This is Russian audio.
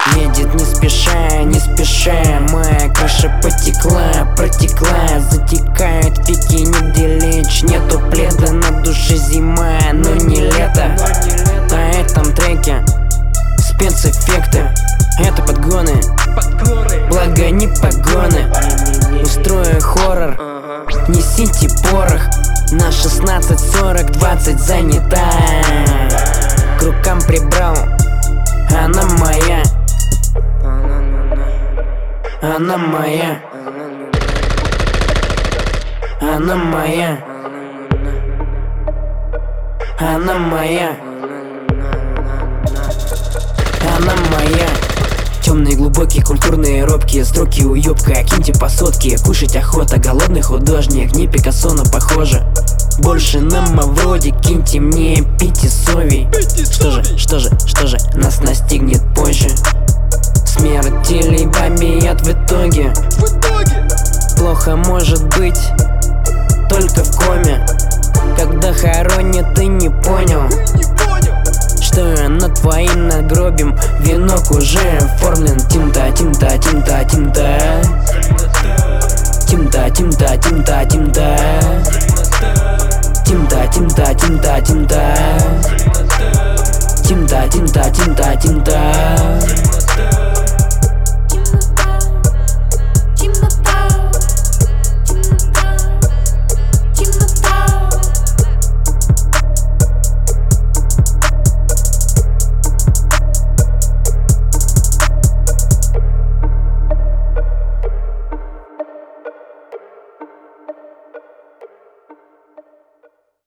Едет не спеша, не спеша. Моя крыша протекла, затекают веки, нигде лечь. Нету пледа, на душе зима, но не лето. На этом треке спецэффекты, это подгоны, благо не погоны. Устрою хоррор, несите порох. На 16:40, 20 занята. К рукам прибрал, она моя, она моя, она моя, она моя, она моя. Темные, глубокие, культурные, робкие строки, уёбка, киньте по сотке. Кушать охота, голодный художник, не Пикассо, но похоже. Больше на Мавроди, киньте мне пятисовий. Что же, нас настигнет позже. Смерть или бомбят в итоге. Плохо может быть только в коме. Когда хоронят, ты не понял, что над твоим надгробием венок уже оформлен. Тимта, тимта, тимта, тимта, тимта, тимта, тимта, тимта, тимта, тимта, тимта, тимта, тимта, тимта, тимта, тимта.